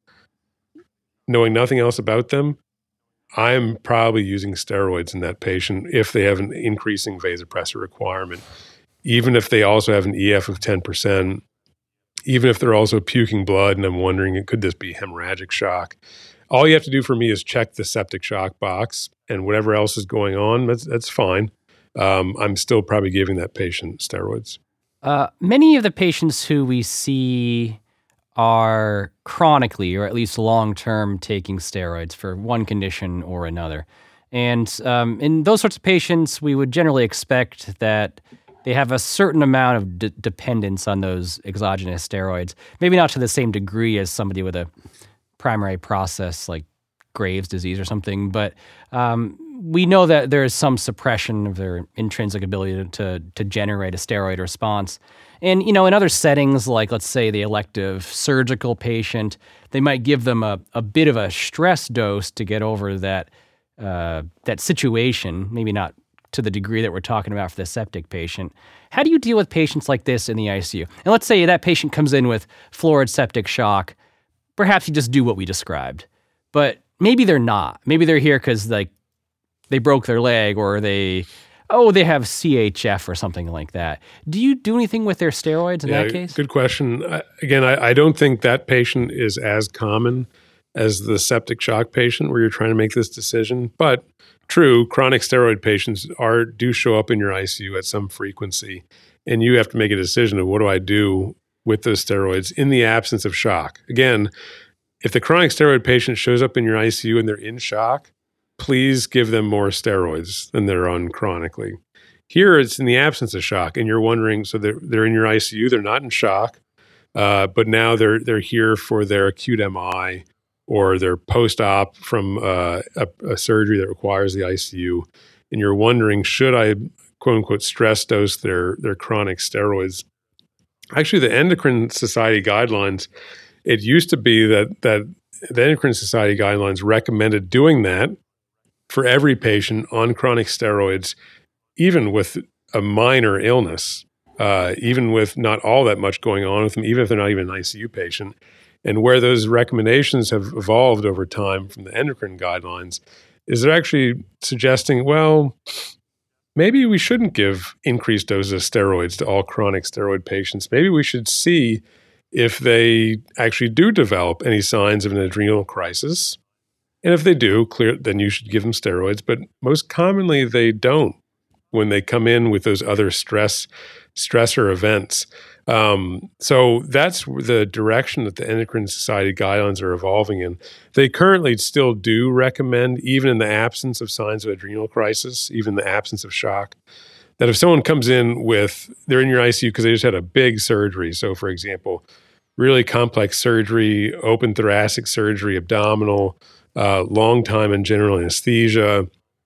knowing nothing else about them, I'm probably using steroids in that patient if they have an increasing vasopressor requirement, even if they also have an E F of ten percent, even if they're also puking blood and I'm wondering, could this be hemorrhagic shock? All you have to do for me is check the septic shock box, and whatever else is going on, that's, that's fine. Um, I'm still probably giving that patient steroids. Uh, many of the patients who we see are chronically, or at least long-term, taking steroids for one condition or another. And um, in those sorts of patients, we would generally expect that they have a certain amount of d- dependence on those exogenous steroids, maybe not to the same degree as somebody with a primary process like Graves' disease or something, but um, we know that there is some suppression of their intrinsic ability to, to to generate a steroid response. And, you know, in other settings, like let's say the elective surgical patient, they might give them a, a bit of a stress dose to get over that uh, that situation, maybe not to the degree that we're talking about for the septic patient. How do you deal with patients like this in the I C U? And let's say that patient comes in with florid septic shock. Perhaps you just do what we described, but maybe they're not. Maybe they're here because like they broke their leg, or they, oh, they have C H F or something like that. Do you do anything with their steroids in yeah, that case? Good question. I, again, I, I don't think that patient is as common as the septic shock patient where you're trying to make this decision. But true, chronic steroid patients are do show up in your I C U at some frequency, and you have to make a decision of what do I do with those steroids in the absence of shock. Again, if the chronic steroid patient shows up in your I C U and they're in shock, please give them more steroids than they're on chronically. Here, it's in the absence of shock, and you're wondering, so they're, they're in your I C U, they're not in shock, uh, but now they're they're here for their acute M I or their post-op from uh, a, a surgery that requires the I C U, and you're wondering, should I, quote-unquote, stress dose their, their chronic steroids? Actually, the Endocrine Society guidelines, it used to be that that the Endocrine Society guidelines recommended doing that for every patient on chronic steroids, even with a minor illness, uh, even with not all that much going on with them, even if they're not even an I C U patient. And where those recommendations have evolved over time from the endocrine guidelines is they're actually suggesting, well, maybe we shouldn't give increased doses of steroids to all chronic steroid patients. Maybe we should see if they actually do develop any signs of an adrenal crisis. And if they do, clear, then you should give them steroids. But most commonly, they don't when they come in with those other stress stressor events. Um, so that's the direction that the Endocrine Society guidelines are evolving in. They currently still do recommend, even in the absence of signs of adrenal crisis, even in the absence of shock, that if someone comes in with, they're in your I C U because they just had a big surgery. So for example, really complex surgery, open thoracic surgery, abdominal, uh, long time in general anesthesia,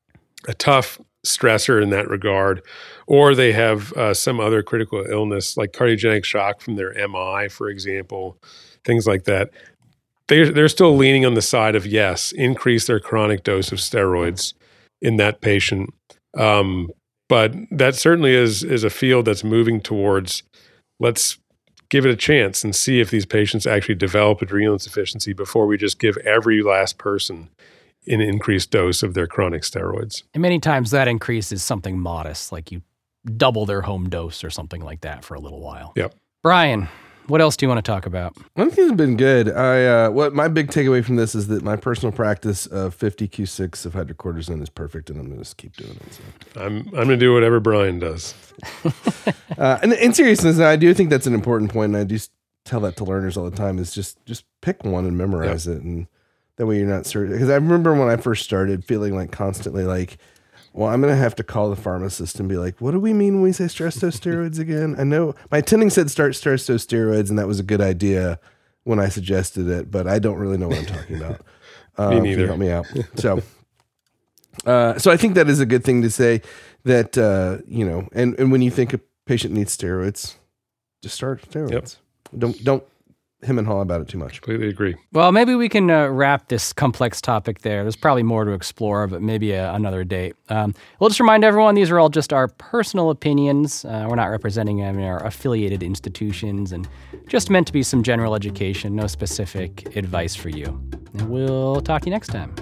a tough stressor in that regard, or they have uh, some other critical illness like cardiogenic shock from their M I, for example, things like that. They're, they're still leaning on the side of, yes, increase their chronic dose of steroids in that patient. Um, but that certainly is, is a field that's moving towards, let's give it a chance and see if these patients actually develop adrenal insufficiency before we just give every last person an increased dose of their chronic steroids. And many times that increase is something modest, like you double their home dose or something like that for a little while. Yep. Brian, what else do you want to talk about? One thing that's been good. I uh, what my big takeaway from this is that my personal practice of fifty Q six of hydrocortisone is perfect, and I'm going to just keep doing it. So. I'm I'm going to do whatever Brian does. uh, and in seriousness, I do think that's an important point, and I do tell that to learners all the time. Is just just pick one and memorize yep. it, and that way you're not certain. Because I remember when I first started feeling like constantly like, well, I'm going to have to call the pharmacist and be like, what do we mean when we say stress dose steroids again? I know my attending said start stress dose steroids, and that was a good idea when I suggested it, but I don't really know what I'm talking about. Me um, neither. Help me out. So, uh, so I think that is a good thing to say that, uh, you know, and, and when you think a patient needs steroids, just start steroids. Yep. Don't, don't him and haw about it too much. Completely agree. Well, maybe we can uh, wrap this complex topic there. There's probably more to explore, but maybe a, another date. Um, we'll just remind everyone these are all just our personal opinions. Uh, we're not representing any our affiliated institutions, and just meant to be some general education, no specific advice for you. And we'll talk to you next time.